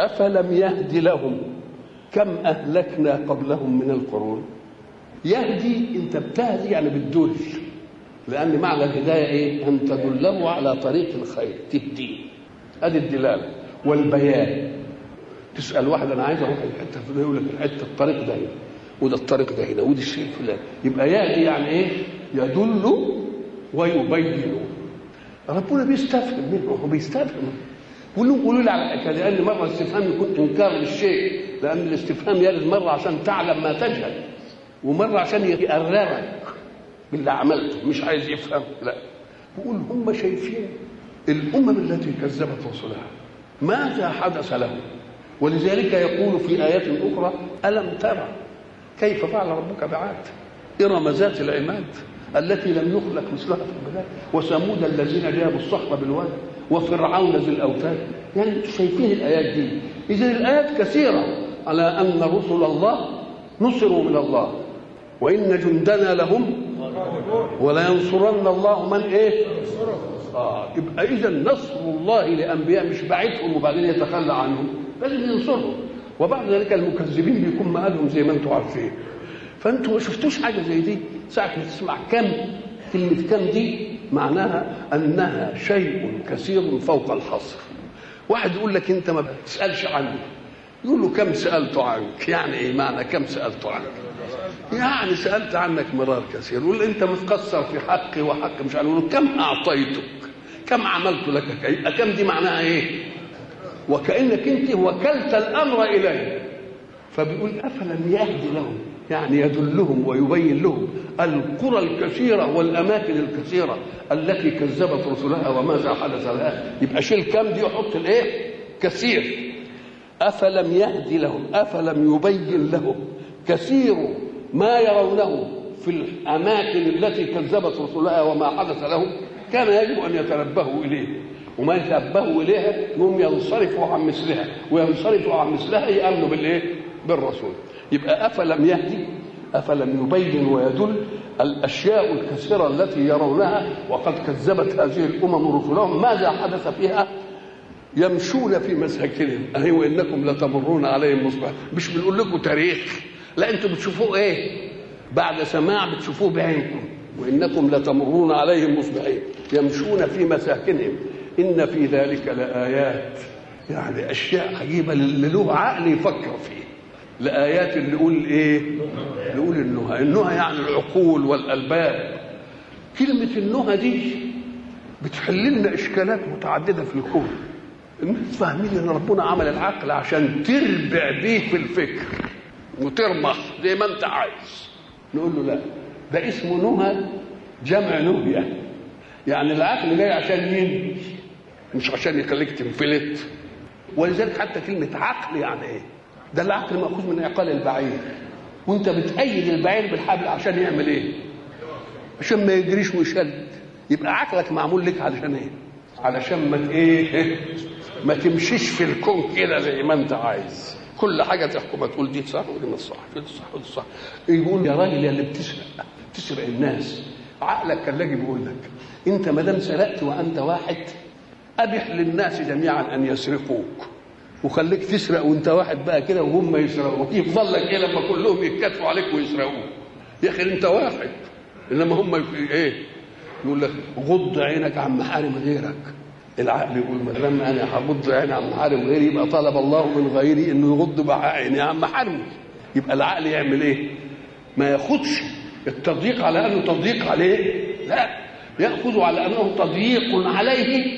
أفلم يهد لهم كم أهلكنا قبلهم من القرون. يهدي، أنت بتهدي يعني بتدل، لأن معنى الهداية إيه؟ أن تدله على طريق الخير، تهديه. هذه الدلالة والبيان. تسأل واحد أنا عايز أروح الحتة، يقول لك الحتة الطريق ده هنا، وده الطريق ده هنا، وده الشيء الفلاني. يبقى يهدي يعني إيه؟ يدل ويبين. ربنا بيستفهم منه، هو بيستفهم. قولوا لي على الحكايه، لان مره الاستفهام يكون انكار للشيء، لان الاستفهام يرد مره عشان تعلم ما تجهل، ومره عشان يقررك باللي عملته، مش عايز يفهم. لا، بيقول هم شايفين الامم التي كذبت رسلها ماذا حدث لهم، ولذلك يقول في ايات اخرى: الم ترى كيف فعل ربك بعاد ارم ذات العماد التي لم يخلق مثلها في البلاد وثمود الذين جابوا الصخر بالواد وفرعون ذي الاوتاد. يعني انتم شايفين الايات دي. اذا الايات كثيره على ان رسل الله نصروا من الله، وان جندنا لهم ولا ينصرن الله من ايه. يبقى اذا نصر الله لانبياء مش بعيدهم وبعدين يتخلى عنهم، لازم ينصرهم. وبعد ذلك المكذبين بيكون مآلهم زي ما انتم عارفين. فانتم ما شفتوش حاجه زي دي. ساعه ما تسمع كم، كلمه كم دي معناها انها شيء كثير فوق الحصر. واحد يقول لك انت ما بتسالش عني، يقول له كم سالت عنك. يعني ايه معنى كم سالت عنك؟ يعني سالت عنك مرار كثير. يقول انت متقصر في حقي وحق مش عارف. يقول كم اعطيتك، كم عملت لك. كم دي معناها ايه؟ وكانك انت وكلت الامر اليه. فبيقول افلم يهدي لهم، يعني يدلهم ويبين لهم القرى الكثيرة والأماكن الكثيرة التي كذبت رسلها وماذا حدث لها. يبقى شيل كم دي وحط الايه؟ كثير. أفلم يهدي لهم، أفلم يبين لهم كثير ما يرونه في الأماكن التي كذبت رسلها وما حدث لهم. كان يجب أن يتنبهوا إليه، وما يتنبهوا إليها هم ينصرفوا عن مثلها، وينصرفوا عن مثلها يأمنوا بالإيه؟ بالرسول. يبقى أفلم يهدي، أفلم يبين ويدل الأشياء الكثيرة التي يرونها وقد كذبت هذه الأمم رسلهم ماذا حدث فيها. يمشون في مساكنهم أهي وإنكم لتمرون عليهم مصباح. مش بنقول لكم تاريخ، لا، أنتم بتشوفوه إيه؟ بعد سماع بتشوفوه بعينكم. وإنكم لتمرون عليهم مصبحين يمشون في مساكنهم إن في ذلك لآيات. يعني أشياء عجيبة اللي له عقل يفكر فيه. لآيات اللي نقول إيه؟ نقول النهى يعني العقول والألباب. كلمة النهى دي بتحل لنا إشكالات متعددة في الكون. الناس فاهمين إن ربنا عمل العقل عشان تربع بيه في الفكر وترمخ زي ما أنت عايز. نقول له لا، ده اسمه نهى، جمع نهية. يعني العقل جاي عشان ينهي مش عشان يخليك تنفلت. ولذلك حتى كلمة عقل يعني إيه؟ ده العقل مأخوذ من عقال البعير، وانت بتأيد البعير بالحبل عشان يعمل ايه؟ عشان ما يجريش ويشد. يبقى عقلك معمول لك علشان ايه؟ علشان ما ايه؟ ما تمشيش في الكون كده زي ما انت عايز. كل حاجه تحكم تقول دي صح ودي مش صح، دي صح ودي صح. يقول يا راجل يا اللي بتسرق الناس، عقلك كان لاجي بيقول لك انت ما دام سرقت وانت واحد ابح للناس جميعا ان يسرقوك، وخليك تسرق وانت واحد بقى كده وهم يسرقوا، يفضل لك ايه لما كلهم يتكاتفوا عليك ويسرقوك؟ يا اخي انت واحد، انما هم ايه؟ يقول لك غض عينك عن محارم غيرك. العقل يقول ما دام انا هغض عيني عن محارم غيري يبقى طلب الله من غيري انه يغض عيني عن محارمه. يبقى العقل يعمل ايه؟ ما ياخدش التضييق على انه تضييق عليه، لا، ياخذ على انه تضييق عليه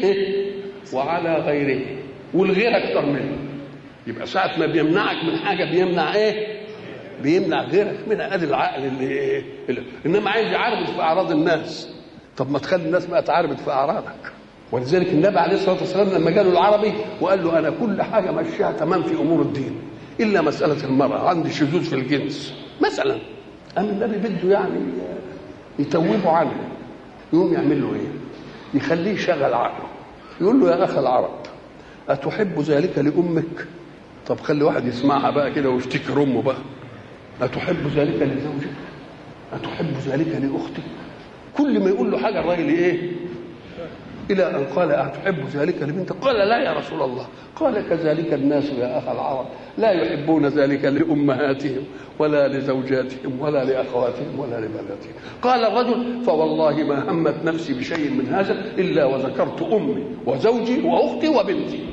وعلى غيره، والغير اكتر منه. يبقى ساعه ما بيمنعك من حاجه بيمنع ايه؟ بيمنع غيرك منها. ادي العقل اللي انما عايز يعرض في اعراض الناس. طب ما تخلي الناس بقى تعرض في اعراضك. ولذلك النبي عليه الصلاه والسلام لما جاله العربي وقال له انا كل حاجه ماشيها تمام في امور الدين الا مساله المراه، عندي شذوذ في الجنس مثلا. قام النبي بده يعني يتوبه عنه، يقوم يعمل له ايه؟ يخليه يشغل عقله، يقول له يا اخ العرب أتحب ذلك لأمك؟ طب خلي واحد يسمعها بقى كده ويفتكر أمه بقى. أتحب ذلك لزوجك؟ أتحب ذلك لأختك؟ كل ما يقول له حاجة الراجل إيه؟ إلى أن قال أتحب ذلك لبنتك؟ قال لا يا رسول الله. قال كذلك الناس يا أخ العرب لا يحبون ذلك لأمهاتهم ولا لزوجاتهم ولا لأخواتهم ولا لبناتهم. قال الرجل فوالله ما همت نفسي بشيء من هذا إلا وذكرت أمي وزوجي وأختي وبنتي.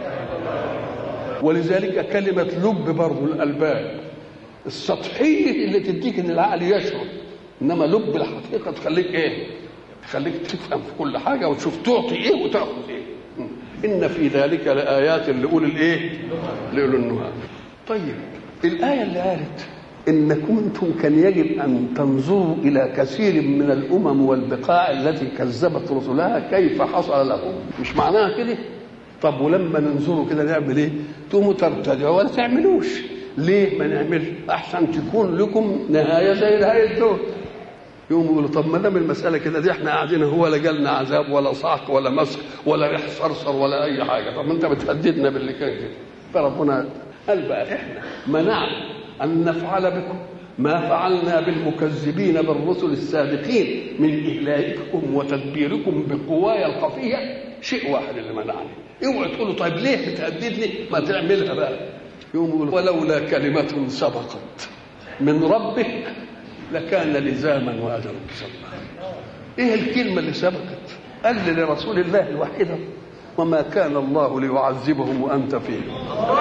ولذلك كلمة لب برضو الألباب السطحية اللي تديك إن العقل يشعر، إنما لب الحقيقة تخليك إيه؟ تخليك تفهم في كل حاجة وتشوف تعطي إيه وتأخذ إيه. إن في ذلك لآيات لأولي الإيه؟ لأولي النهى. طيب الآية اللي قالت إن كنتم كان يجب أن تنظروا إلى كثير من الأمم والبقاع التي كذبت رسلها كيف حصل لهم، مش معناها كده؟ طب ولما ننظروا كده نعمل إيه؟ تقوموا ترتدعوا ولا تعملوش. ليه ما نعملش؟ أحسن تكون لكم نهاية زي نهاية دول. يقوم يقولوا طب ما دام المسألة كده دي احنا قاعدين هو لا جالنا عذاب ولا صعق ولا مسخ ولا ريح صرصر ولا أي حاجة، طب ما أنت بتهددنا باللي كان كده. فربنا قال بقى احنا منعنا أن نفعل بكم ما فعلنا بالمكذبين بالرسل السابقين من إهلاككم وتدبيركم بقوايا الخفية. شيء واحد اللي منعني. اوعوا تقولوا طيب ليه بتهددني؟ ما تعملها بقى. يقوم يقولوا ولولا كلمة سبقت من ربك لكان لزاما وأجل مسمى. ايه الكلمة اللي سبقت؟ قال لرسول الله الوحيدة وما كان الله ليعذبهم وأنت فيهم.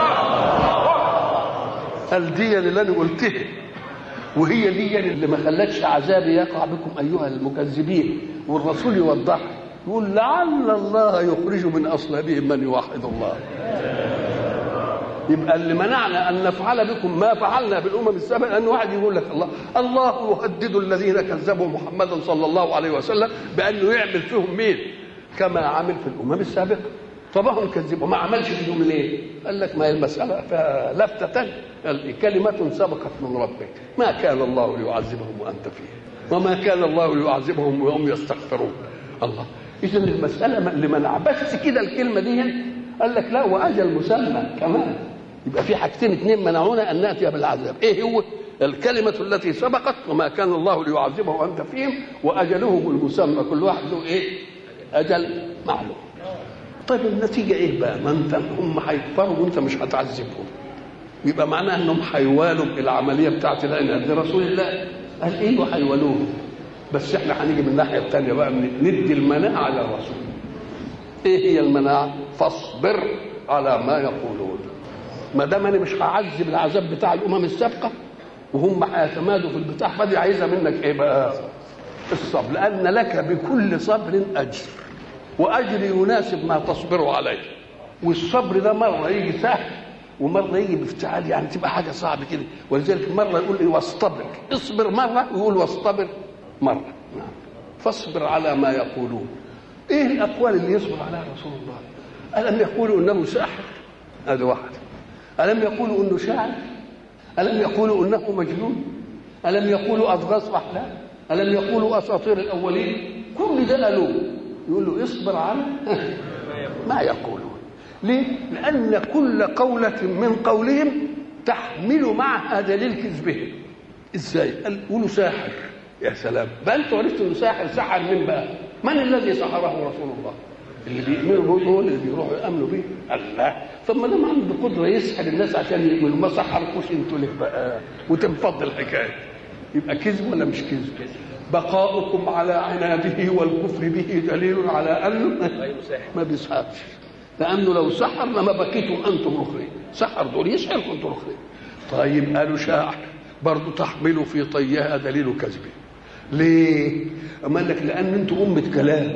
قال دي اللي أنا قلتها وهي دي اللي ما خلتش عذابي يقع بكم أيها المكذبين. والرسول يوضح يقول لعل الله يخرج من أصلابهم من يوحد الله. يبقى اللي منعنا أن نفعل بكم ما فعلنا بالأمم السابقة أن واحد يقول لك الله يهدد الذين كذبوا محمدا صلى الله عليه وسلم بأنه يعمل فيهم مين كما عمل في الأمم السابقة. طبعا كذبوا ما عملش فيهم ليه؟ قال لك ما هي المسألة لفتة كلمة سبقت من ربك ما كان الله ليعذبهم وأنت فيه وما كان الله ليعذبهم وهم يستغفرون. الله إذا المسألة اللي منع بس كده الكلمة دي قال لك لا وأجل مسمى كمان. يبقى في حاجتين اثنين منعونا أن نأتي بالعذاب. إيه هو؟ الكلمة التي سبقت وما كان الله ليعذبهم وأنت فيهم وأجلهم المسمى كل واحد له إيه؟ أجل معلوم. طيب النتيجة إيه بقى؟ ما أنت هم هيكفروا وأنت مش هتعذبهم. يبقى معناه أنهم هيوالوا العملية بتاعت العناد لرسول الله. قال إيه وهيوالوه؟ بس إحنا هنيجي من الناحية الثانية بقى ندي المناعة على الرسول. إيه هي المناعة؟ فاصبر على ما يقولون. ما دام أنا مش هعذب العذاب بتاع الأمم السابقة وهم هيتمادوا في البتاع فدي عايزة منك إيه بقى؟ الصبر. لأن لك بكل صبر أجر وأجر يناسب ما تصبر عليه. والصبر ده مرة يجي سهل ومرة يجي بافتعال يعني تبقى حاجة صعبة كده. ولذلك مرة يقول إيه واصطبر اصبر مرة ويقول واصطبر مرة. فاصبر على ما يقولون. إيه الأقوال اللي يصبر عليها رسول الله؟ ألم يقولوا إنه ساحر؟ هذا واحد. ألم يقولوا إنه شاعر؟ ألم يقولوا إنه مجنون؟ ألم يقولوا أضغاث أحلام؟ ألم يقولوا أساطير الأولين؟ كل ده قالوا. يقول له اصبر على ما يقولون. ليه؟ لأن كل قولة من قولهم تحمل معها دليل كذبهم. إزاي؟ قالوا ساحر. يا سلام بقى أنتوا عرفتوا إنه ساحر. سحر من بقى؟ من الذي سحره رسول الله؟ اللي بيؤمنوا به دول اللي بيروحوا يأمنوا به. الله. طب ما دام عنده قدرة يسحر الناس عشان يؤمنوا ما سحركوش انتوا ليه بقى؟ وتنفض الحكاية. يبقى كذب ولا مش كذب؟ بقاؤكم على عناده والكفر به دليل على أنه ما بيسحرش. لأنه لو سحر لما بقيتم أنتم رخرين. سحر دول يسحركم أنتم رخرين. طيب قالوا شاعر برضو تحملوا في طيها دليل كذبه. ليه؟ أما لك لأن أنتم أمة كلام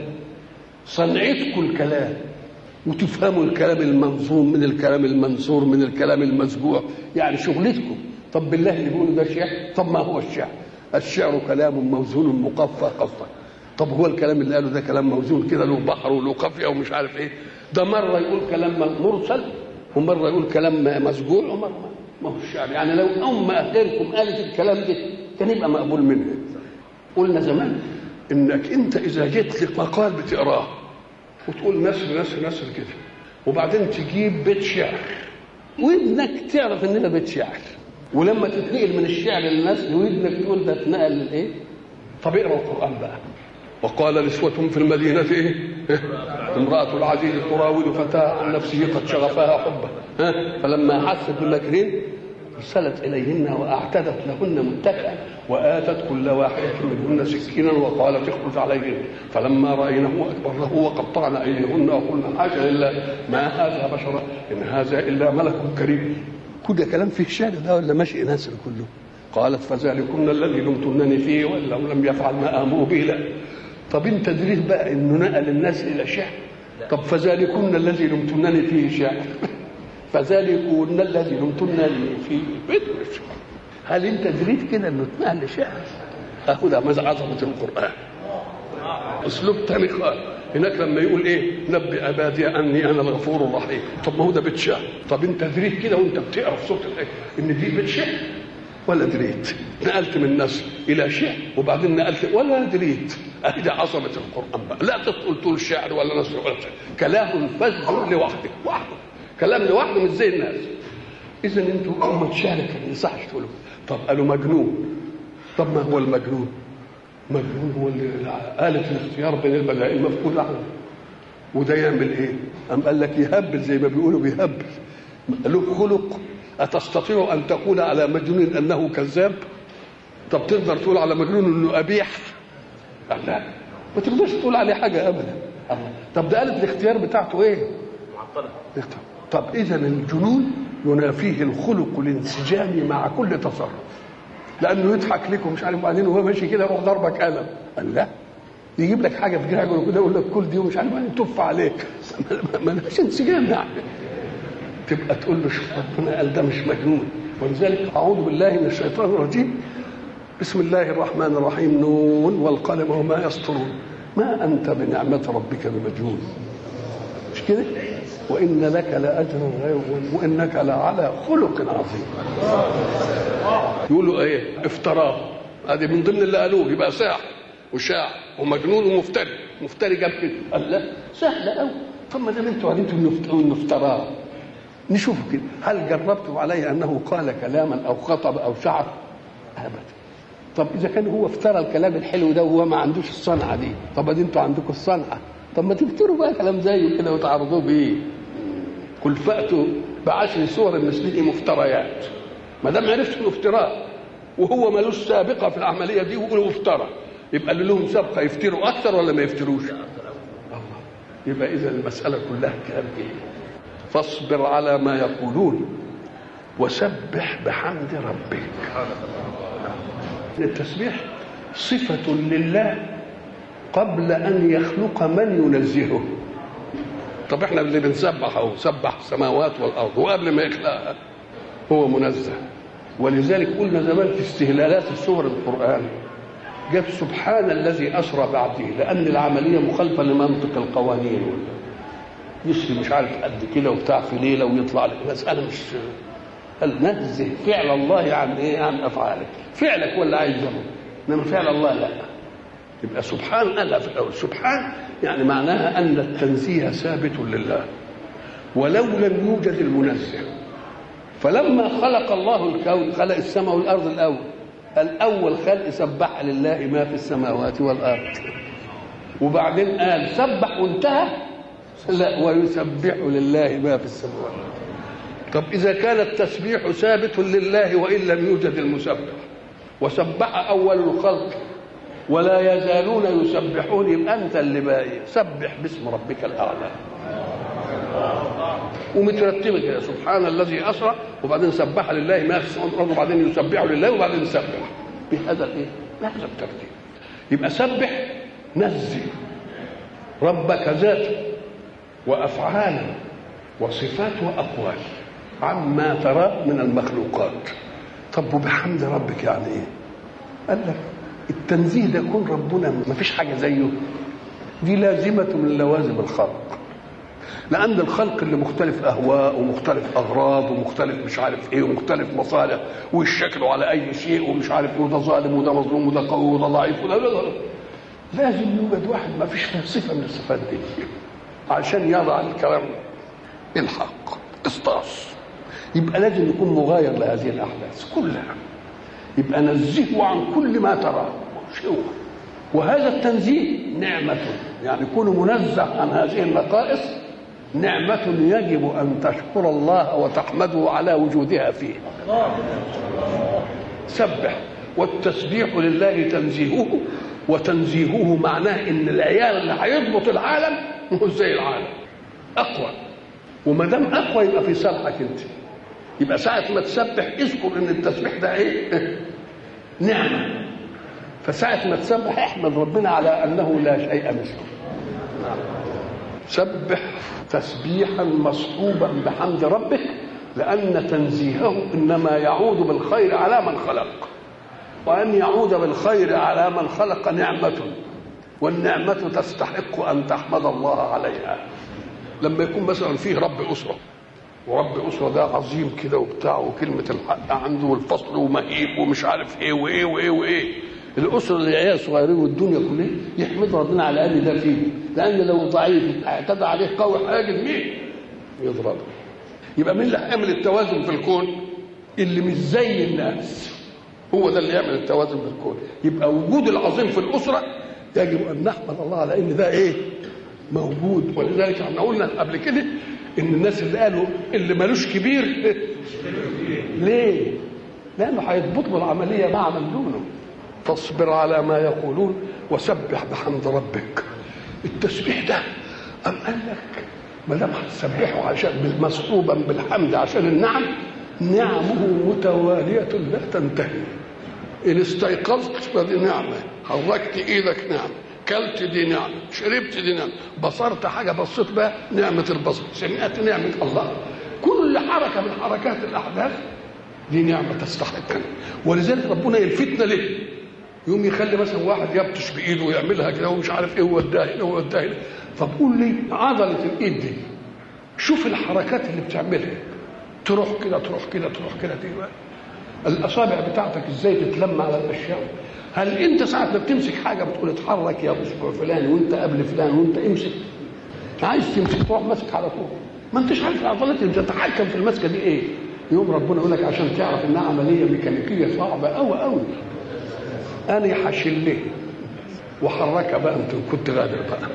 صنعتكم الكلام وتفهموا الكلام المنظوم من الكلام المنثور من الكلام المسجوع يعني شغلتكم. طب بالله اللي بيقولوا ده شعر. طب ما هو الشعر؟ الشعر كلام موزون مقفى قصة. طب هو الكلام اللي قاله ده كلام موزون كده له بحر وله قافية ومش عارف ايه؟ ده مرة يقول كلام مرسل ومرة يقول كلام مسجوع ومرة ما هو الشعر. يعني لو غيركم قالت الكلام ده كان يبقى مقبول منها. قلنا زمان انك انت اذا جيت لك مقال بتقراه وتقول نسر كده وبعدين تجيب بيت شعر وابنك تعرف ان ده بيت شعر ولما تتنقل من الشعر للناس ودنك تقول ده اتنقل للايه؟ طب اقرا القران بقى. وقال نسوة في المدينة إيه؟ امرأة العزيز تراود فتاة عن نفسه قد شغفها حبه فلما حست بالمكرين أرسلت إليهن وأعتدت لهن متكئا وآتت كل واحدة منهن سكينا وقالت اخرج عليهن فلما رأينه أكبرنه وقطعن أيديهن وقلنا حاشا لله ما هذا بشرا إن هذا إلا ملك كريم. كل كلام فيه شارع ده ولا ماشي ناسر كله؟ قالت فذلكن الذي لمتنني فيه وإلا لم يفعل ما آمره به لا. طب انت دريت بقى انه نقل الناس الى شعر؟ طب فذلكن الذي لمتنني فيه شعر فذلكن الذي لمتنني فيه بدر. هل انت دريت كده انه اتنقل لشعر؟ اهو ده عظمه القران. اسلوب تاني خالص. هناك لما يقول ايه نبئ عبادي اني انا الغفور الرحيم، طب ما هو ده بيت شعر. طب انت دريت كده وانت بتقرا في سوره الايه ان دي بيت شعر ولا دريت؟ نقلت من نثر الى شعر وبعدين نقلت ولا دريت. اهي عظمه القران بقى. لا تقول شعر ولا نثر ولا شعر، كلام فذ لوحده كلام لوحده مش زي الناس. اذا انتوا امه شعر كان يصحش تقولوا. طب قالوا مجنون. طب ما هو المجنون؟ مجنون هو اللي آلة الاختيار بين البدائل مفقود عنه. وده يعمل ايه؟ قام قال لك يهبل زي ما بيقولوا بيهبل. له خلق. أتستطيع أن تقول على مجنون أنه كذاب؟ طب تقدر تقول على مجنون أنه قبيح؟ لا، ما تقدرش تقول عليه حاجة أبدا. طب ده آلة الاختيار بتاعته إيه؟ معطلة. طب إذا الجنون ينافيه الخلق الانسجامي مع كل تصرف، لأنه يضحك لك ومش عارف بعدين وهو ماشي كده يروح ضربك قلم. قال لا، يجيب لك حاجة في جراجل كده يقول لك كل دي ومش عارف بعدين تف عليك. ما لهاش انسجام يعني. تبقى تقول له شوف ربنا قال ده مش مجنون. ولذلك اعوذ بالله من الشيطان الرجيم. بسم الله الرحمن الرحيم. نون والقلم وما يسطرون ما انت بنعمه ربك بمجنون. مش كده؟ وان لك لاجرا غير وانك لعلى خلق عظيم. يقولوا ايه؟ افتراه. هذه من ضمن اللي قالوه. يبقى ساحر وشاعر ومجنون ومفتري. مفتري جاب كده. قال لا سهله قوي. طب ما دام انتوا علمتوا انه افتراه نشوف كده. هل جربتم عليه انه قال كلاما او خطب او شعر؟ ابدا. طب اذا كان هو افترى الكلام الحلو ده وهو ما عندوش الصنعه دي، طب انتوا عندكم الصنعه، طب ما تفتروا بقى كلام زيه كده وتعرضوه بايه؟ قل فاتوا بعشر سور مثله مفتريات. ما دام عرفت انه افتراء وهو ملوش سابقه في العمليه دي ويقولوا افترى، يبقى اللي لهم سابقه يفتروا اكثر ولا ما يفتروش؟ يبقى اذا المساله كلها كلام ايه؟ فاصبر على ما يقولون وسبح بحمد ربك. التسبيح صفة لله قبل أن يخلق من ينزهه. طب احنا اللي بنسبح اهو سبح السماوات والأرض وقبل ما يخلقها هو منزه. ولذلك قلنا زمان في استهلالات السور القرآن جاب سبحان الذي أسرى بعبده، لأن العملية مخالفة لمنطق القوانين. يسري مش عارف قد كده وبتاع في ليله ويطلع لك مساله مش نزه فعل الله عن ايه؟ عن افعالك. فعلك ولا عايز جنبه، انما فعل الله لا. يبقى سبحان الله في الاول. سبحان يعني معناها ان التنزيه ثابت لله ولو لم يوجد المنزه. فلما خلق الله الكون خلق السماء والارض الاول خلق سبح لله ما في السماوات والارض، وبعدين قال سبح وانتهى لا ويسبح لله ما في السماوات. طب إذا كان التسبيح ثابت لله وإن لم يوجد المسبح وسبح أول الخلق ولا يزالون يسبحون، يبقى أنت اللي باقي سبح باسم ربك الأعلى. ومترتبة كده سبحان الذي أسرى وبعدين سبح لله ما في السماوات والأرض وبعدين يسبح لله وبعدين يسبح بهذا الإيه؟ بهذا الترتيب. يبقى سبح نزه ربك ذاته وأفعالا وصفات وأقوال عما ترى من المخلوقات. طب وبحمد ربك يعني ايه؟ قال لك التنزيه ده يكون ربنا ما فيش حاجه زيه، دي لازمه من لوازم الخلق. لان الخلق اللي مختلف اهواء ومختلف اغراض ومختلف مش عارف ايه ومختلف مصالح ويشكلوا على اي شيء ومش عارف وده ظالم وده مظلوم وده قوي وده ضعيف وده لازم يوجد واحد ما فيش فيه صفه من الصفات دي عشان يضع الكلام الحق قسطاس. يبقى لازم يكون مغاير لهذه الاحداث كلها. يبقى نزهه عن كل ما تراه مش هو وهذا التنزيه نعمة، يعني كون منزه عن هذه النقائص نعمة يجب أن تشكر الله وتحمده على وجودها فيه. سبح، والتسبيح لله تنزيهه، وتنزيهه معناه ان العيال اللي هيضبط العالم مش زي العالم، اقوى، وما دام اقوى يبقى في صالحك انت. يبقى ساعة ما تسبح اذكر ان التسبيح ده ايه؟ نعمة. فساعة ما تسبح احمد ربنا على انه لا شيء مثله. سبح تسبيحا مصحوبا بحمد ربك، لأن تنزيهه إنما يعود بالخير على من خلق، وأن يعود بالخير على من خلق نعمة، والنعمة تستحق أن تحمد الله عليها. لما يكون مثلا فيه رب أسرة، ورب أسرة ده عظيم كده وبتاع وكلمة الحق عنده والفصل ومهيب ومش عارف إيه وإيه وإيه وإيه، الأسرة اللي عيال صغيرين والدنيا كلها يحمد ربنا على أن ده فيه، لأن لو ضعيف اعتدى عليه قوي هاجد مين؟ يضربه. يبقى مين اللي هيعمل التوازن في الكون؟ اللي مش زي الناس، هو ده اللي يعمل التوازن في الكون. يبقى وجود العظيم في الأسرة يجب أن نحمد الله على إن ده إيه؟ موجود. ولذلك احنا قلنا قبل كده إن الناس اللي قالوا اللي ملوش كبير ليه؟ لأنه هيضبطوا العملية مع من دونه. فاصبر على ما يقولون وسبح بحمد ربك. التسبيح ده أم قال لك ما دام هتسبحه عشان مصحوبا بالحمد عشان النعم، نعمه متوالية لا تنتهي. إن استيقظت فدي نعمة، حركت إيدك نعمة، كلت دي نعمة، شربت دي نعمة، بصرت حاجة بصيت بها نعمة البصر، سمعت نعمة الله. كل حركة من حركات الأحداث دي نعمة تستحقها. ولذلك ربنا يلفتنا ليه؟ يوم يخلي مثلا واحد يبطش بايده ويعملها كده ومش عارف ايه ووداها هنا ووداها هنا. طب قول لي عضله الايد دي شوف الحركات اللي بتعملها، تروح كده تروح كده تروح كده تبقى الاصابع بتاعتك ازاي تتلم على الاشياء. هل انت ساعه ما بتمسك حاجه بتقول اتحرك يا اصبع فلان وانت قبل فلان وانت امسك؟ عايز تمسك تروح ماسك على طول، ما انتش عارف العضلات اللي بتتحكم في المسكه دي ايه. يوم ربنا يقول لك عشان تعرف انها عمليه ميكانيكيه صعبه قوي قوي، أنا حشله وحركها بقى أنت كنت غادر بقى.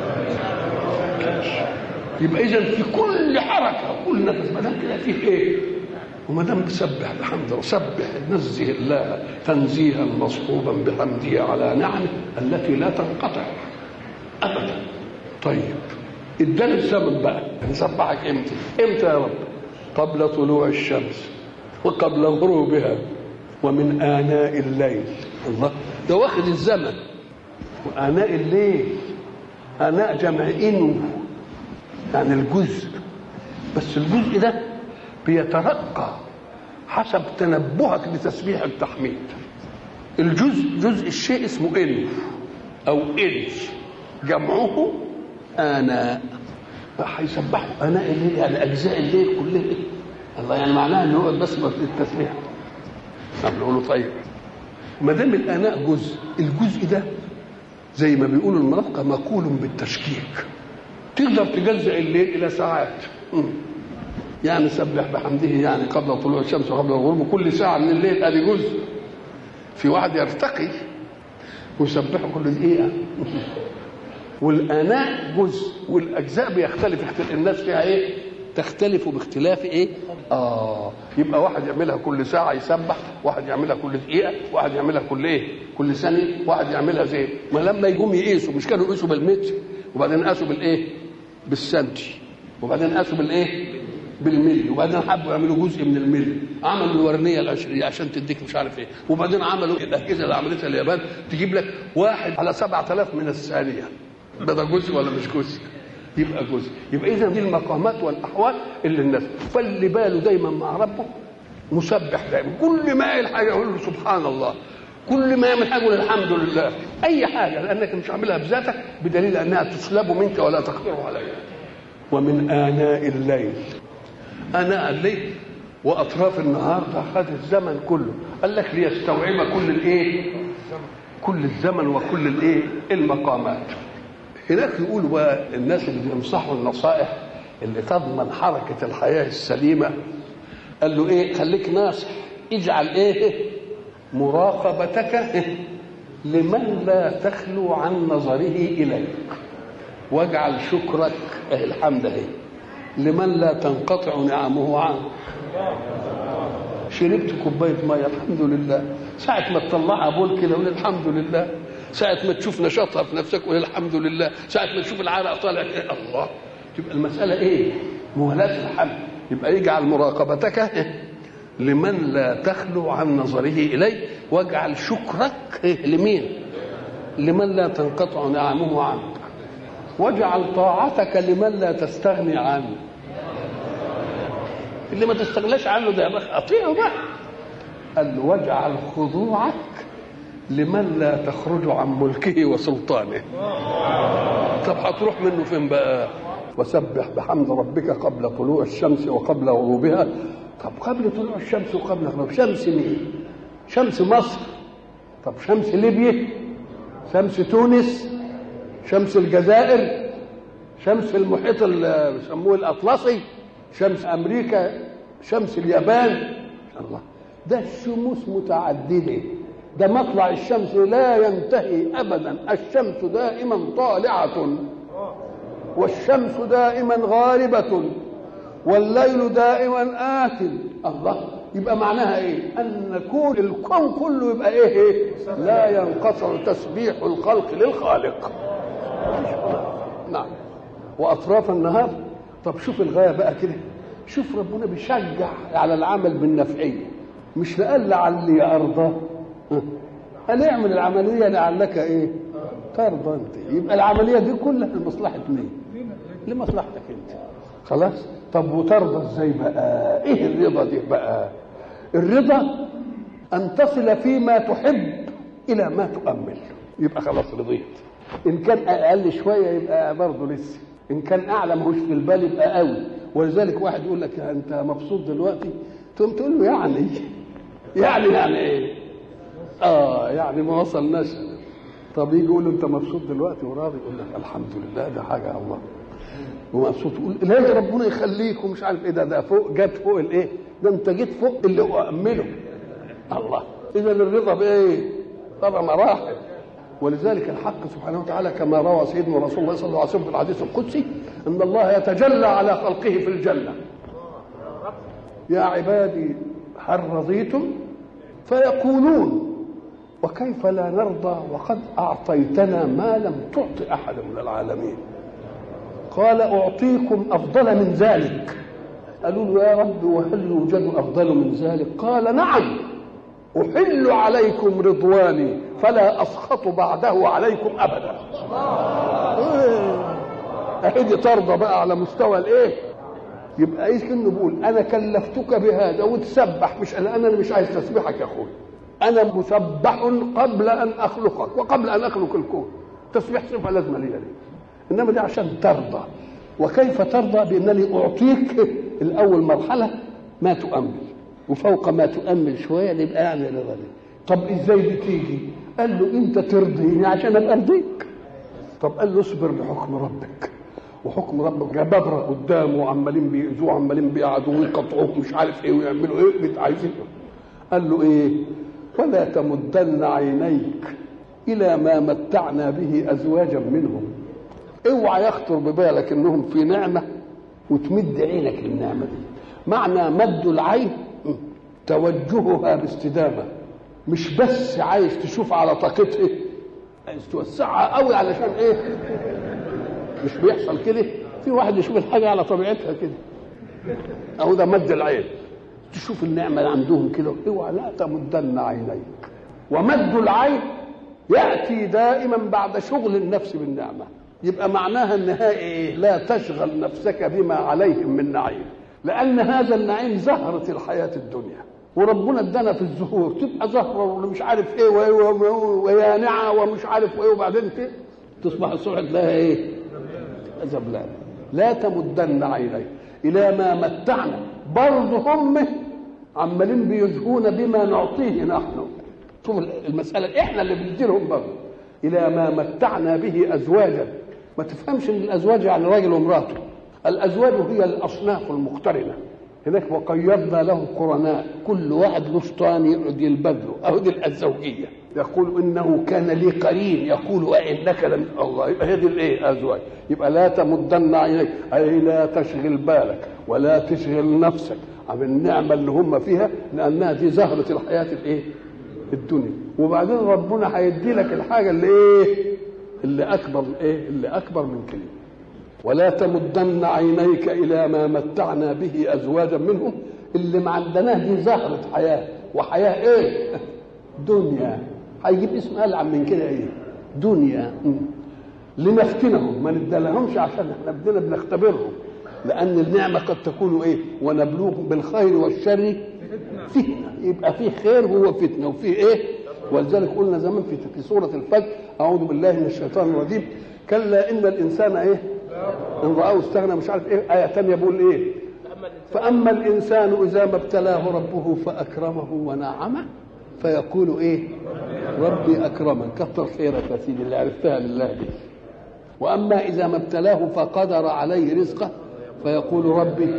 يبقى إذا في كل حركة كل نفس ما دام كده فيه إيه؟ وما دام تسبح بحمده، سبح نزه الله تنزيها مصحوبا بحمده على نعمه التي لا تنقطع أبدا. طيب ادانا الزمن بقى نسبحك إمتى؟ إمتى يا رب؟ قبل طلوع الشمس وقبل غروبها ومن آناء الليل. الله ده واخد الزمن. وآناء الليل آناء جمع إنو، يعني الجزء، بس الجزء ده بيترقى حسب تنبهك لتسبيح التحميد. الجزء جزء الشيء اسمه إنو أو إنج، جمعه آناء. هيسبحوا آناء الليل يعني أجزاء الليل كلها. الله يعني معناها إنه هو بس التسبيح. بنقول له طيب ما دام الآناء جزء، الجزء ده زي ما بيقولوا المنطقة مقول بالتشكيك، تقدر تجزأ الليل إلى ساعات. يعني سبح بحمده يعني قبل طلوع الشمس وقبل الغروب كل ساعة من الليل ادي جزء. في واحد يرتقي ويسبحه كل دقيقة. والآناء جزء والأجزاء بيختلف الناس فيها إيه؟ تختلف باختلاف إيه؟ يبقى واحد يعملها كل ساعة يسبح، واحد يعملها كل دقيقة، واحد يعملها كل إيه؟ كل ثانية، واحد يعملها زي ما لما يقوم يقيسوا، مش كانوا يقيسوا بالمتر وبعدين قاسوا بالإيه؟ بالسنتي، وبعدين قاسوا بالإيه؟ بالملي، وبعدين حبوا يعملوا جزء من الملي، عملوا الورنيه العشريه عشان تديك مش عارف ايه، وبعدين عملوا الاجهزه اللي عملتها اليابان تجيب لك 1/7000 من الثانيه. ده جزء ولا مش جزء؟ يبقى جزء. يبقى اذا دي المقامات والاحوال اللي الناس فاللي باله دايما مع ربه مسبح دايما، كل ما يعمل حاجه يقول له سبحان الله، كل ما يعمل حاجه يقول الحمد لله، اي حاجه لانك مش عاملها بذاتك بدليل انها تسلب منك ولا تقدر عليها. ومن آناء الليل، آناء الليل وأطراف النهار ده خد الزمن كله، قال لك ليستوعب كل الإيه؟ كل الزمن وكل الإيه؟ المقامات. هناك يقولوا بقى الناس اللي بينصحوا النصائح اللي تضمن حركة الحياة السليمة، قال له إيه؟ خليك ناصح، اجعل إيه؟ مراقبتك لمن لا تخلو عن نظره إليك، واجعل شكرك الحمد لله لمن لا تنقطع نعمه عنه. شربت كوبايه ميه الحمد لله، ساعه ما تطلعها بول كده قول الحمد لله، ساعه ما تشوف نشاطها في نفسك قول الحمد لله، ساعه ما تشوف العرق طالع الله. تبقى المساله ايه؟ موالاه الحمد. يبقى يجعل مراقبتك لمن لا تخلو عن نظره اليه، واجعل شكرك لمين؟ لمن لا تنقطع نعمه عنك، واجعل طاعتك لمن لا تستغني عنه. اللي ما تستغناش عنه ده اطيعه بقى. قال له واجعل خضوعك لمن لا تخرج عن ملكه وسلطانه. طب هتروح منه فين بقى؟ وسبح بحمد ربك قبل طلوع الشمس وقبل غروبها. طب قبل طلوع الشمس وقبل غروبها شمس مين؟ شمس مصر. طب شمس ليبيا، شمس تونس، شمس الجزائر، شمس المحيط اللي بيسموه الاطلسي، شمس امريكا، شمس اليابان. الله، ده الشموس متعدده، ده مطلع الشمس لا ينتهي ابدا، الشمس دائما طالعه والشمس دائما غاربه والليل دائما آت. الله، يبقى معناها ايه؟ ان كل الكون كله يبقى ايه؟ لا ينقطع تسبيح الخلق للخالق. نعم. واطراف النهار. طب شوف الغايه بقى كده، شوف ربنا بيشجع على العمل بالنفعيه، مش لقال لعلي ارضى، قال اعمل العمليه لعلك ايه؟ ترضى انت. يبقى العمليه دي كلها لمصلحه مين؟ لمصلحتك انت. خلاص. طب وترضى ازاي بقى؟ ايه الرضا دي بقى؟ الرضا ان تصل فيما تحب الى ما تؤمل، يبقى خلاص رضيت. ان كان اقل شويه يبقى برضه لسه، ان كان اعلى ماهوش في البال يبقى قوي. ولذلك واحد يقول لك انت مبسوط دلوقتي، تقوم تقول له يعني ايه؟ يعني ما وصلناش. طب يجي يقول له انت مبسوط دلوقتي وراضي، يقول لك الحمد لله، ده حاجه الله. ومبسوط يقول لا ربنا يخليك ومش عارف ايه، ده فوق، جت فوق الايه؟ ده انت جيت فوق اللي اؤمله. الله. اذا الرضا بايه؟ طبعا مراحل. ولذلك الحق سبحانه وتعالى كما روى سيدنا رسول الله صلى الله عليه وسلم في الحديث القدسي ان الله يتجلى على خلقه في الجنه: يا عبادي هل رضيتم؟ فيقولون وكيف لا نرضى وقد اعطيتنا ما لم تعط احد من العالمين. قال اعطيكم افضل من ذلك. قالوا له يا رب وهل يوجد افضل من ذلك؟ قال نعم، احل عليكم رضواني فلا اسخط بعده عليكم ابدا. اهدي ترضى بقى على مستوى الايه؟ يبقى ايه كانه بيقول انا كلفتك بهذا وتسبح، مش انا مش عايز تسبيحك يا اخوي، انا مسبح قبل ان اخلقك وقبل ان اخلق الكون. تسبيح صفه لازمه لي، انما دي عشان ترضى. وكيف ترضى؟ بانني اعطيك الاول مرحله ما تؤمل، وفوق ما تؤمل شويه يبقى يعني رضا. طب ازاي دي تيجي؟ قال له انت ترضيني عشان ابقى ارضيك. طب قال له اصبر لحكم ربك، وحكم ربك جبابره قدامه وعمالين بيأذوه، عمالين بيقعدوا ويقطعوه مش عارف ايه ويعملوا ايه اللي عايزينه. قال له ايه؟ ولا تمدن عينيك الى ما متعنا به ازواجا منهم. اوعى يخطر ببالك انهم في نعمه وتمد عينك للنعمه دي. معنى مد العين توجهها باستدامه، مش بس عايز تشوف على طاقتها، عايز توسعها قوي علشان ايه؟ مش بيحصل كده؟ في واحد يشوف الحاجه على طبيعتها كده، اهو ده مد العين. تشوف النعمه عندهم كده، اوعى لا تمدن عينيك. ومد العين ياتي دائما بعد شغل النفس بالنعمه. يبقى معناها النهائي ايه؟ لا تشغل نفسك بما عليهم من نعيم، لان هذا النعيم زهره الحياه الدنيا، وربنا ادانا في الزهور تبقى زهره ومش عارف ايه ويانعه ومش عارف ايه، وبعدين تصبح الصبح تلاقيها ايه؟ زبلان. لا تمدن عينيك الى ما متعنا، برضه هم عمالين بيزهون بما نعطيه نحن. شوف المساله، احنا اللي بنديلهم برضه. الى ما متعنا به ازواجا. ما تفهمش ان الازواج يعني راجل ومراته، الازواج هي الاصناف المقترنه. هناك وقيضنا له قرناء، كل واحد له شيطان يقعد يلبد له، اهو دي الزوجيه. يقول إنه كان لي قرين يقول وإنك لمن الله. يبقى هذه الإيه أزواج. يبقى لا تمدن عينيك، أي لا تشغل بالك ولا تشغل نفسك عن النعمة اللي هم فيها، لأنها دي زهرة الحياة الإيه الدنيا. وبعدين ربنا هيدي لك الحاجة اللي إيه اللي أكبر إيه اللي أكبر من كده. ولا تمدن عينيك إلى ما متعنا به أزواجا منهم، اللي ما عندناه دي زهرة حياة، وحياة إيه دنيا. هيجيب اسم ألعب من كده إيه دنيا. لنفتنهم، ما ندلهمش عشان احنا بدنا بنختبرهم، لأن النعمة قد تكون إيه ونبلوكم بالخير والشر فتنة. يبقى فيه خير هو فتنة وفيه إيه. ولذلك قلنا زمان في سورة الفجر أعوذ بالله من الشيطان الرجيم كلا إن الإنسان إيه إن رآه استغنى مش عارف إيه. آية تانية بيقول إيه فأما الإنسان إذا ما ابتلاه ربه فأكرمه ونعمه فيقول إيه ربي أكرمن. كثر خيرك يا سيدي اللي عرفتها لله دي. وأما إذا ما ابتلاه فقدر عليه رزقه فيقول ربي.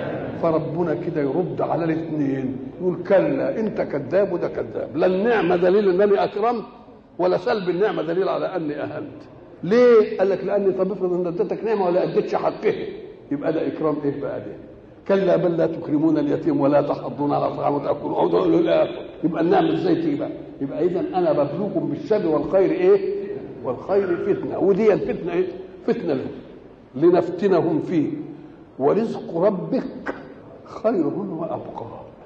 فربنا كده يرد على الاثنين يقول كلا انت كذاب وده كذاب. لا النعمه دليل انني اكرمت ولا سلب النعمه دليل على اني اهنت. ليه؟ قال لك لاني طب افرض ان اديتك نعمه ولا اديتش حقه، يبقى ده اكرام ايه بقى ده؟ كلا بل لا تكرمون اليتيم ولا تحضون على طعام وتاكلون الى اخره. يبقى النعمه ازاي تيجي بقى؟ يبقى اذا انا ببلوكم بالشر والخير ايه؟ والخير فتنه. ودي الفتنه ايه؟ فتنه لهم لنفتنهم فيه. ورزق ربك خير وأبقى.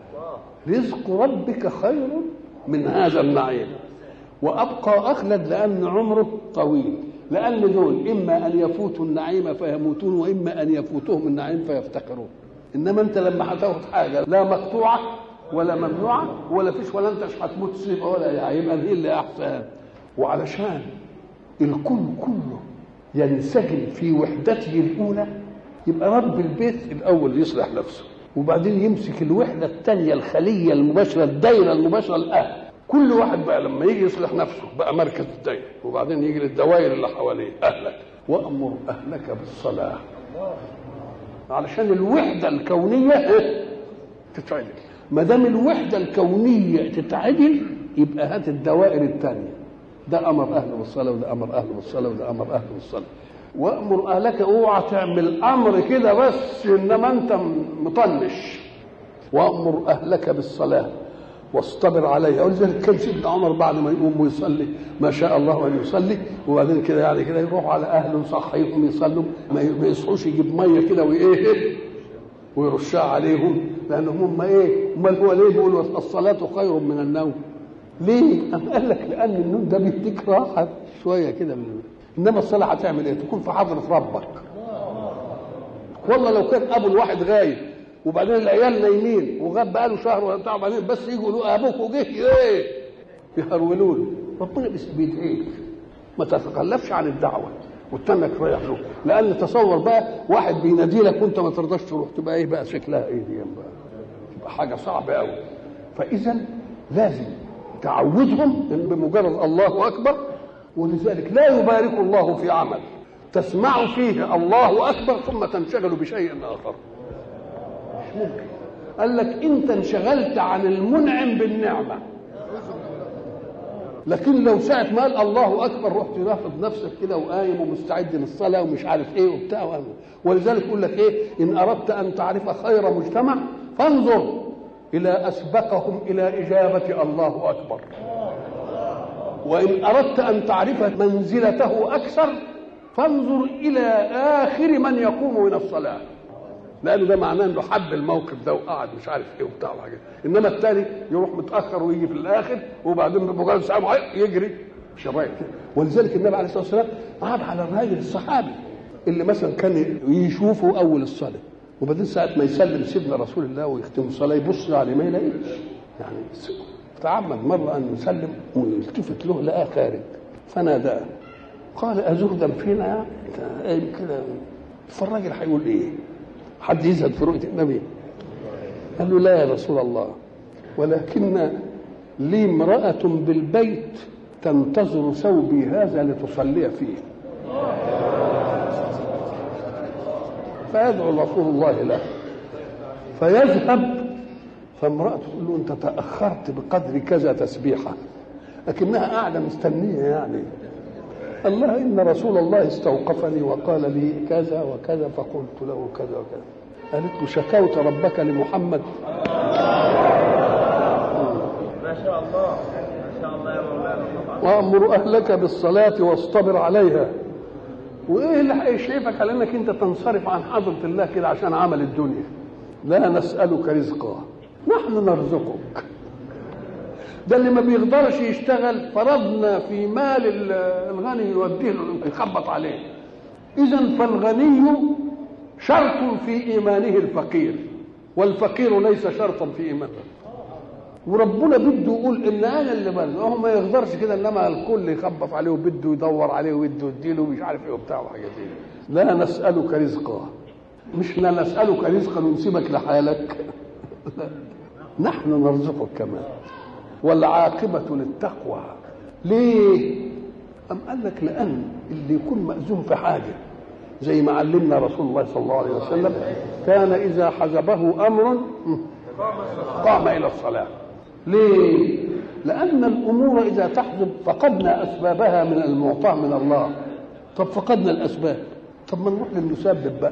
رزق ربك خير من هذا النعيم وأبقى أخلد لأن عمره طويل. لأن دول إما أن يفوتوا النعيم فيموتون وإما أن يفوتهم النعيم فيفتقرون. إنما أنت لما هتاخد حاجة لا مقطوعة ولا ممنوعة ولا فيش ولا أنتش هتموت صيبة ولا يبقى دي اللي أحسن. وعلشان الكون كله ينسجم في وحدته الأولى يبقى رب البيت الأول يصلح نفسه وبعدين يمسك الوحدة الثانية الخلية المباشرة الدائرة المباشرة الأهل. كل واحد بقى لما يجي يصلح نفسه بقى مركز الدائرة وبعدين يجي للدوائر اللي حواليه أهلك. وأمر أهلك بالصلاة علشان الوحدة الكونية تتعدل. ما دام الوحدة الكونية تتعدل يبقى هات الدوائر الثانية. ده أمر أهله بالصلاة وده أمر أهله بالصلاة وده أمر أهله بالصلاة. وأمر أهلك اوعى تعمل أمر كده بس إنما أنت مطنش. وأمر أهلك بالصلاة واصطبر عليها. ولذلك كان سيدنا عمر بعد ما يقوم ويصلي ما شاء الله أن يصلي وبعدين كده يعني كده يروح على أهله يصحيهم يصلوا ما يصحوش يجيب مية كده وإيه ويرشها عليهم لأنهم هم إيه أمال هو ليه بيقولوا الصلاة خير من النوم؟ ليه؟ قال لك لأن النوم ده بيديك راحة شوية كده انما الصلاه هتعمل ايه؟ تكون في حضره ربك. والله لو كان ابو الواحد غايب وبعدين العيال نايمين وغاب بقاله شهر ولا بتاع بعدين بس يجوا يقولوا ابوك جه ايه؟ يهرولوا له. ربنا بيدعيك ما تتخلفش عن الدعوه وتنك رايح له. لان تصور بقى واحد بينادي لك وانت ما ترضاش تروح تبقى ايه بقى شكلها ايه دي بقى؟ تبقى حاجه صعبه قوي. فاذا لازم تعودهم ان بمجرد الله اكبر. ولذلك لا يبارك الله في عمل تسمع فيه الله أكبر ثم تنشغل بشيء آخر. مش ممكن. قال لك أنت انشغلت عن المنعم بالنعمة. لكن لو ساعة ما قال الله أكبر رحت رافض نفسك كده وقايم ومستعد للصلاة ومش عارف إيه وبتاع. ولذلك يقول لك إيه إن أردت أن تعرف خير مجتمع فانظر إلى أسبقهم إلى إجابة الله أكبر. وإن أردت أن تعرف منزلته أكثر فانظر إلى آخر من يقوم من الصلاة. لأنه ده معناه أنه حب الموقف ده وقعد مش عارف إيه وبتاع وحاجات. إنما الثاني يروح متأخر ويجي في الآخر وبعدين بمجرد ساعة يجري شرايط كده. ولذلك النبي عليه الصلاة والسلام عاب على الراجل الصحابي اللي مثلا كان يشوفه أول الصلاة وبعدين ساعة ما يسلم سيدنا رسول الله ويختم الصلاة يبص عليه ما يلاقيش. يعني تعمد مرة أن يسلم ويلتفت له لقاه خارج فناداه قال أزهدا فينا كده. فالراجل هيقول إيه؟ حد يزهد في رؤية النبي؟ قال له لا يا رسول الله ولكن لي امرأة بالبيت تنتظر ثوبي هذا لتصلي فيه. فيدعو رسول الله له فيذهب فامرأته تقول له أنت تأخرت بقدر كذا تسبيحة لكنها قاعده مستنيه يعني. الله إن رسول الله استوقفني وقال لي كذا وكذا فقلت له كذا وكذا. قالت له شكوت ربك لمحمد؟ ما شاء الله ما شاء الله يا مولانا. وأمر أهلك بالصلاة واصطبر عليها. وإيه اللي هيشرفك على إنك أنت تنصرف عن حضرة الله كده عشان عمل الدنيا؟ لا نسألك رزقا نحن نرزقك. ده اللي ما بيقدرش يشتغل فرضنا في مال الغني يوديه له يخبط عليه. إذن فالغني شرط في إيمانه الفقير، والفقير ليس شرطا في إيمانه. وربنا بده يقول إن أنا اللي بل هو ما يقدرش كده، إنما الكل يخبط عليه وبده يدور عليه وبده يديله ومش عارف إيه وبتاع وحاجات دي. لا نسألك رزقا، مش لا نسألك رزقا ونسيبك لحالك. نحن نرزقك كمان. والعاقبة للتقوى. ليه؟ أم قال لك لأن اللي يكون مأزوم في حاجة زي ما علمنا رسول الله صلى الله عليه وسلم كان إذا حزبه أمر قام إلى الصلاة. ليه؟ لأن الأمور إذا تحزب فقدنا أسبابها من المعطاء من الله. طب فقدنا الأسباب، طب ما نروح للمسبب بقى.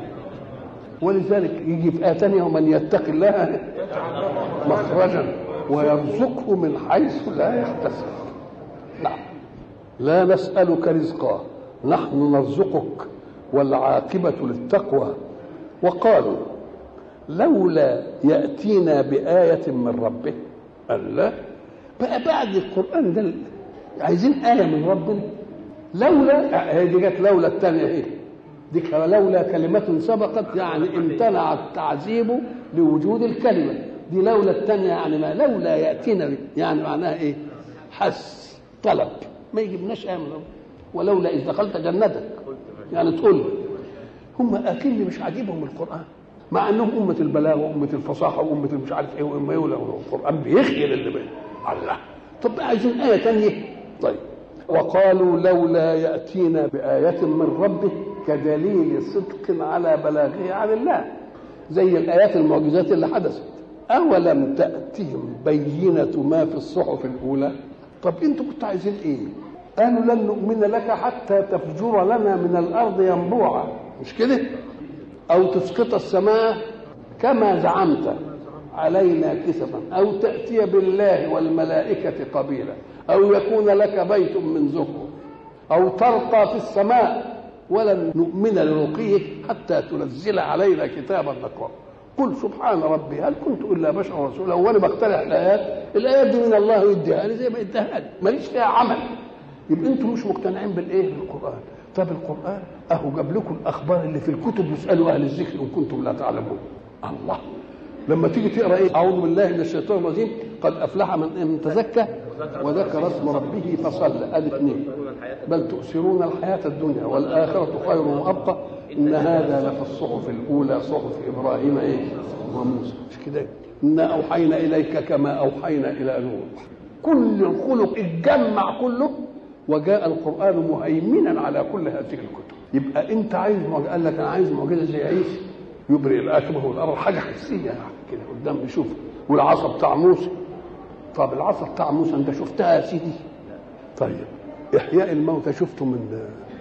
ولذلك يجي في آية ثانية ومن يتق الله مخرجا ويرزقه من حيث لا يحتسب. نعم. لا نسألك رزقا نحن نرزقك والعاقبة للتقوى. وقالوا لولا يأتينا بآية من ربه. قال لا بقى بعد القرآن ده عايزين آية من ربنا. لولا هي دي جت لولا الثانية اهي دي لولا كلمة سبقت يعني امتنع التعذيب لوجود الكلمة دي. لولا الثانية يعني ما لولا يأتينا يعني معناها ايه؟ حس طلب ما يجيبناش آية من ربنا. ولولا إذ دخلت جنتك يعني تقول هم أكيد مش عاجبهم القرآن مع أنهم أمة البلاغة وأمة الفصاحة وأمة مش عارف إيه وأمة يولى القرآن بيخيل اللي بيه الله. طب عايزين آية ثانية. طيب وقالوا لولا يأتينا بآية من ربه كدليل صدق على بلاغه عن الله زي الآيات المعجزات اللي حدثت. أولم تأتهم بينة ما في الصحف الأولى. طب أنتوا كنتوا عايزين إيه؟ قالوا لن نؤمن لك حتى تفجر لنا من الأرض ينبوعا مش كده؟ أو تسقط السماء كما زعمت علينا كسفا أو تأتي بالله والملائكة قبيلا أو يكون لك بيت من زخرف أو ترقى في السماء ولن نؤمن لرقيك حتى تنزل علينا كتابا نقرأه. قل سبحان ربي هل كنت إلا بشرا رسولا. وأنا بقترح الآيات دي من الله يديها لي زي ما اداها لي ماليش فيها عمل. يبقى أنتم مش مقتنعين بالإيه؟ بالقرآن. طب القرآن أهو جاب لكم الأخبار اللي في الكتب يسألوا أهل الذكر إن كنتم لا تعلمون. الله لما تيجي تقرأ إيه؟ أعوذ بالله من الشيطان الرجيم قد أفلح من تزكى وذكر اسم ربه فصلى. هذه اثنين. بل تؤثرون الحياة الدنيا والآخرة خير وأبقى إن هذا لفي الصحف الأولى صحف إبراهيم إيه؟ وموسى. مش كده؟ إنا أوحينا إليك كما أوحينا إلى نوح. كل الخلق اتجمع كله وجاء القرآن مهيمنا على كل هذه الكتب. يبقى أنت عايز قال لك أنا عايز معجزة زي عيسى يبرئ الأكمه والأبرص حاجة حسية كده قدام بيشوف. والعصا بتاع موسى. طب العصا بتاع موسى أنت شفتها يا سيدي؟ طيب إحياء الموتى شفته من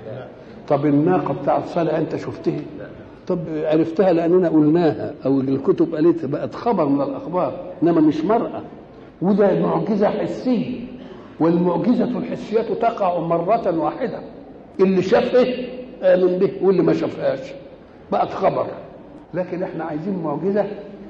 طب الناقة بتاعت صالح أنت شفتها؟ طب عرفتها لأننا قلناها أو الكتب قالتها بقت خبر من الأخبار إنما مش مرأة. وده معجزة حسية والمعجزة الحسية تقع مرة واحدة. اللي شافه آمن به واللي ما شافهاش بقت خبر. لكن احنا عايزين معجزة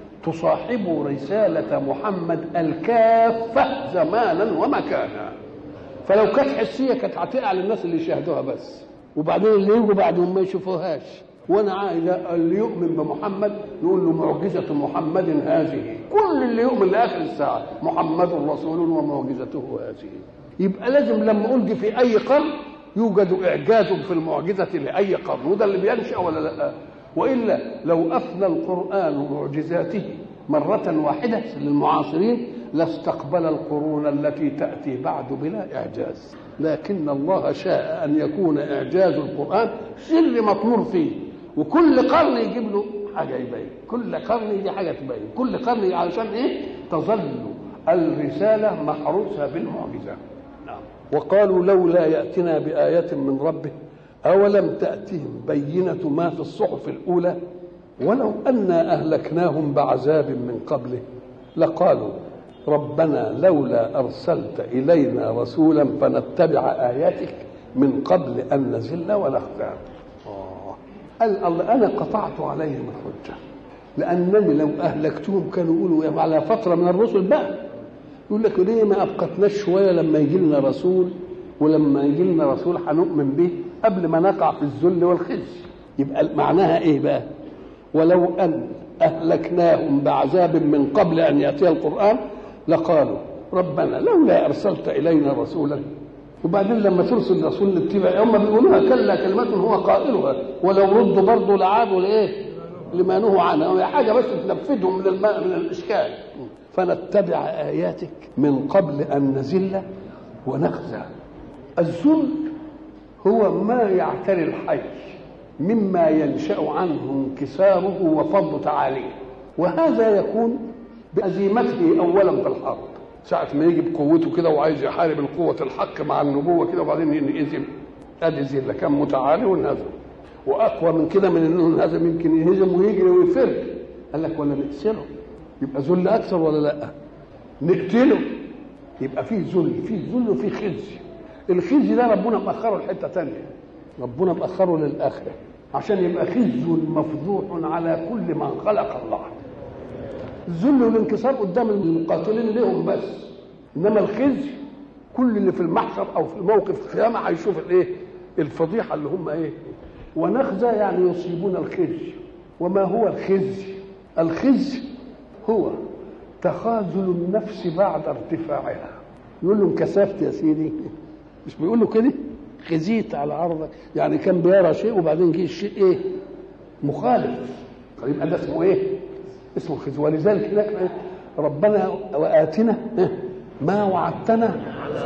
تصاحب رسالة محمد الكافة زمانا ومكانا. فلو كانت حسية كانت هتقع للناس اللي يشاهدوها بس وبعدين اللي يجوا بعدهم ما يشوفوهاش. وانا عايز اللي يؤمن بمحمد نقول له معجزة محمد هذه. كل اللي يؤمن لآخر الساعة محمد رسول ومعجزته هذه. يبقى لازم لما ألقي في أي قرن يوجد إعجاز في المعجزة لأي قرن. وده اللي بينشأ ولا لا؟ وإلا لو أفنى القرآن معجزاته مرة واحدة للمعاصرين لاستقبل القرون التي تأتي بعد بلا إعجاز. لكن الله شاء أن يكون إعجاز القرآن سر مطمور فيه وكل قرن يجيب له حاجة يبين. كل قرن يجي حاجة تبين. كل قرن علشان إيه؟ تظل الرسالة محروسة بالمعجزة. وقالوا لولا يأتنا بآية من ربه أولم تأتهم بينة ما في الصحف الأولى ولو أنا أهلكناهم بعذاب من قبله لقالوا ربنا لولا أرسلت إلينا رسولا فنتبع آياتك من قبل أن نذل ونخزى. قال الله أنا قطعت عليهم الحجة لأنني لو أهلكتهم كانوا يقولوا على فترة من الرسل بقى يقول لك ليه ما أبقتناش شوية لما يجي لنا رسول، ولما يجي لنا رسول هنؤمن به قبل ما نقع في الذل والخزي. يبقى معناها إيه بقى؟ ولو أن أهلكناهم بعذاب من قبل أن يأتي القرآن لقالوا ربنا لولا أرسلت إلينا رسولا. وبعدين لما ترسل رسول نتبع هم بيقولوها كلا كلمة هو قائلها ولو ردوا برضه لعادوا لإيه؟ لما نهوا عنه، هي حاجة بس تنفذهم من الإشكال. فنتبع آياتك من قبل أن نذل ونخزى. الذل هو ما يعتري الحي مما ينشأ عنه انكساره وفض تعاليه، وهذا يكون بأزيمته أولا في الحرب، ساعة ما يجي بقوته كده وعايز يحارب القوة الحق مع النبوة كده وبعدين ينهزم. ادي ذله كان متعالي وانهزم، واقوى من كده من انه انهزم يمكن ينهزم ويجري ويفر. قال لك ولا نقتله يبقى ذل اكثر ولا لا؟ نقتله يبقى فيه ذل، فيه ذل وفيه خزي. الخزي ده ربنا مأخره لحته ثانيه، ربنا مأخره للاخره عشان يبقى خزي مفضوح على كل من خلق الله. الذل والانكسار قدام المقاتلين لهم بس، انما الخزي كل اللي في المحشر او في موقف القيامه هيشوف الايه؟ الفضيحه اللي هم ايه؟ ونخزى يعني يصيبون الخزي. وما هو الخزي؟ الخزي هو تخاذل النفس بعد ارتفاعها. يقول له انكسفت يا سيدي، مش بيقول له كده؟ خزيت على عرضك، يعني كان بيرى شيء وبعدين جه الشيء ايه؟ مخالف، يبقى ده اسمه ايه؟ اسمه خزي. ولذلك هناك ربنا وآتنا ما وعدتنا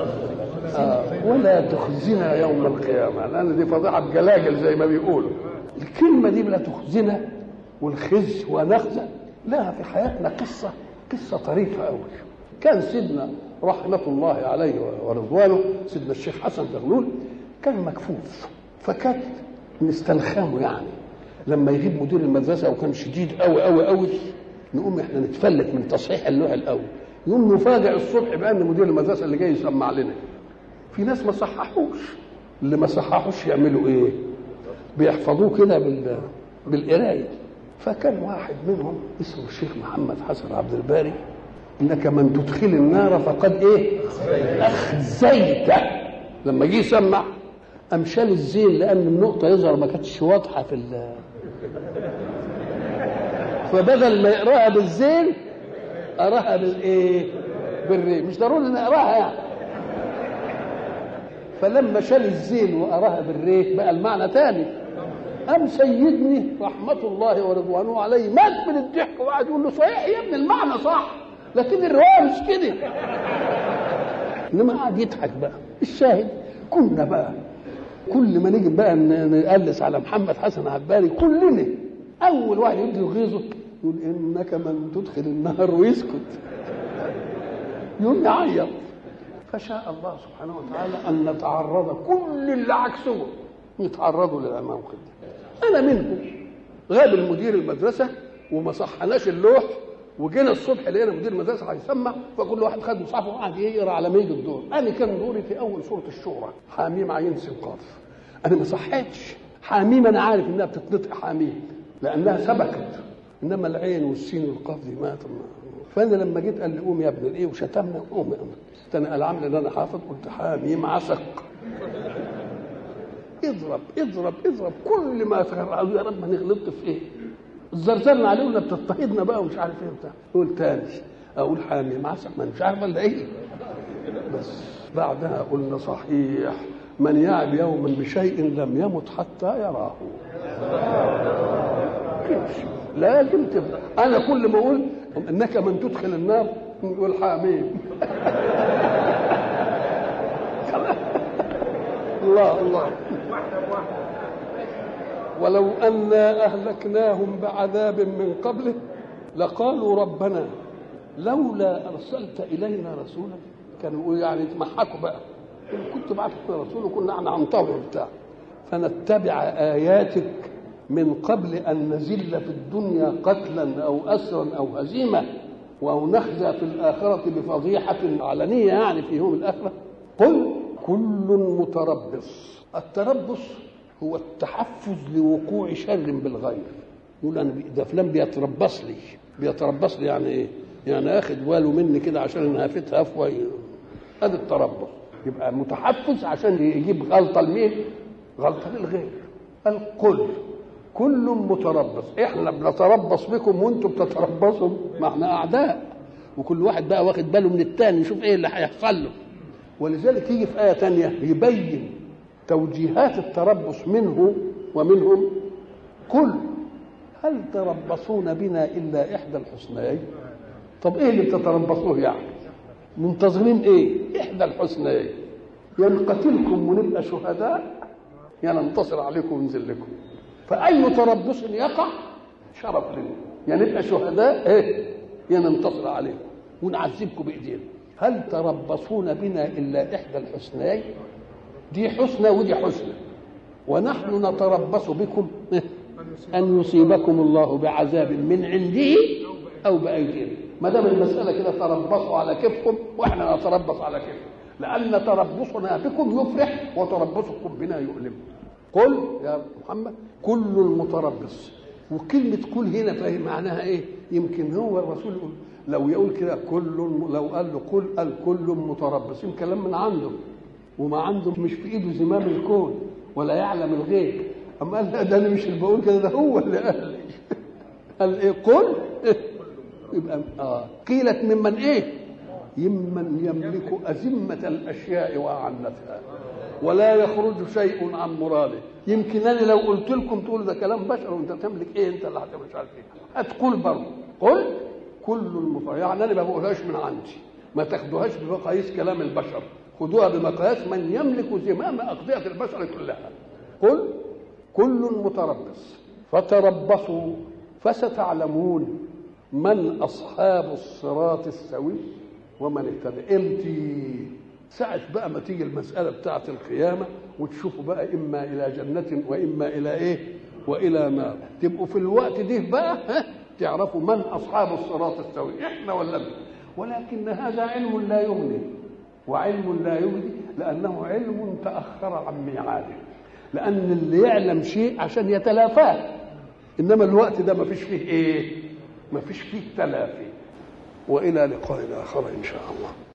ولا تخزنا يوم القيامة، لأن دي فضيحة جلاجل زي ما بيقولوا. الكلمة دي لا تخزنا والخزي ونخزى لها في حياتنا قصة طريفة أوي. كان سيدنا رحمة الله عليه ورضوانه سيدنا الشيخ حسن زغلول كان مكفوف، فكان نستلخمه يعني لما يغيب مدير المدرسة وكان شديد أوي أوي أوي نقوم احنا نتفلت من تصحيح اللوح الأول، يوم نفاجئ الصبح بأن مدير المدرسة اللي جاي يسمع لنا. في ناس ما صححوش، اللي ما صححوش يعملوا ايه؟ بيحفظوه كده بالقرايه. فكان واحد منهم اسمه الشيخ محمد حسن عبد الباري، انك من تدخل النار فقد ايه؟ اخزيته. لما جه يسمع امشال الزين لان النقطه يظهر ما كانتش واضحه في فبدل ما يقراها بالزين قراها بالايه؟ بالري. مش ضروري نقراها يعني. فلما شال الزين وقراها بالري بقى المعنى تاني. قام سيدني رحمة الله ورضوانه عليه مات من الضحك وقعد يقول له صحيح يا ابن المعنى صح لكن الرواية مش كده. انما قعد يضحك بقى. الشاهد كنا بقى كل ما نيجي بقى نقلس على محمد حسن عباري كلنا اول واحد يبدي يغيظه يقول انك من تدخل النار ويسكت، يقوم يعيط. فشاء الله سبحانه وتعالى ان نتعرض كل اللي عكسه يتعرضوا للموقف ده. انا منهم غاب المدير المدرسه وما صحناش اللوح وجينا الصبح لقينا مدير المدرسه هيسمع، فكل واحد خد مصحفه وقعد يقرا على ما يجي الدور. انا كان دوري في اول سوره الشورى حاميم عين سين قاف. انا ما صحيتش حاميم، انا عارف انها بتتنطق حاميم لانها سبكت، انما العين والسين والقاف دي ما. فانا لما جيت قال لي قوم يا ابن الايه وشتمنا قوم. انا العمل اللي انا حافظ قلت حاميم عسق. اضرب اضرب اضرب كل ما تقول يا رب ما نغلطت في ايه؟ زرزرنا عليه ولا بتضطهدنا بقى ومش عارف ايه وبتاع. قول تاني اقول حاميم عسق ما مش عارف ولا ايه. بس بعدها قلنا صحيح من يعب يوما بشيء لم يمت حتى يراه. لازم تبقى. انا كل ما اقول انك من تدخل النار يقول حاميم. الله الله. ولو أنا أهلكناهم بعذاب من قبله لقالوا ربنا لولا أرسلت إلينا رسولا. كانوا يعني يتمحكوا بقى كنت بعتك يا رسول وكنا احنا هنطور بتاع فنتبع آياتك من قبل أن نزل في الدنيا قتلا أو أسرا أو هزيمة أو نخزى في الآخرة بفضيحة علنية يعني في يوم الآخرة. قل كل متربص. التربص هو التحفز لوقوع شر بالغير. يقول أنا ده فلان بيتربص لي يعني إيه؟ يعني أخذ باله مني كده عشان أنا هفت هفوة. هذا التربص. يبقى متحفز عشان يجيب غلطة لمين؟ غلطة للغير. القل كل متربص. احنا بنتربص بكم وانتم بتتربصوا، ما احنا اعداء وكل واحد بقى واخد باله من الثاني يشوف ايه اللي هيحصل له. ولذلك يجي في آية تانية يبين توجيهات التربص منه ومنهم. قل هل تربصون بنا إلا إحدى الحسنيين. طب ايه اللي بتتربصوه يعني؟ منتظرين ايه؟ إحدى الحسنيين، يا نقتلكم ونبقى شهداء يا ننتصر عليكم وننزل لكم. فأي تربص يقع شرف لنا، يا نبقى شهداء يا ننتصر عليكم ونعذبكم بإيدينا. هل تربصون بنا إلا إحدى الحسنيين. دي حسنى ودي حسنى، ونحن نتربص بكم أن يصيبكم الله بعذاب من عنده أو بأيدينا. ما دام المسألة كده تربصوا على كيفكم وإحنا نتربص على كيفكم، لأن تربصنا بكم يفرح وتربصكم بنا يؤلم. قل يا محمد كل المتربص. وكلمة كل هنا فهم معناها إيه؟ يمكن هو الرسول يقول لو يقول كده لو قال له قل الكل متربص يمكن كلام من عنده، وما عنده مش في إيده زمام الكون ولا يعلم الغيب. أما قال لا ده أنا مش اللي بقول كده، ده هو اللي قال لي. قال إيه؟ قل يبقى قيلت ممن إيه؟ ممن يملك أزمة الأشياء وأعنتها ولا يخرج شيء عن مراده. يمكن أنا لو قلت لكم تقول ده كلام بشر وأنت تملك إيه؟ أنت اللي هتعمل مش عارف إيه. هتقول برضه قل كل المفرد، يعني أنا ما بقولهاش من عندي، ما تاخدوهاش بمقاييس كلام البشر، خدوها بمقاييس من يملك زمام أقضية البشر كلها. قل كل متربص فتربصوا فستعلمون من أصحاب الصراط السوي ومن اهتدى. امتى؟ ساعة بقى ما تيجي المسألة بتاعة القيامة وتشوفوا بقى إما إلى جنة وإما إلى إيه؟ وإلى نار. تبقوا في الوقت ده بقى تعرفوا من أصحاب الصراط السوي، إحنا ولا مين. ولكن هذا علم لا يغني، وعلم لا يغني لأنه علم تأخر عن ميعاده، لأن اللي يعلم شيء عشان يتلافاه، إنما الوقت ده ما فيش فيه إيه؟ ما فيش فيه تلافي. وإلى لقاء آخر إن شاء الله.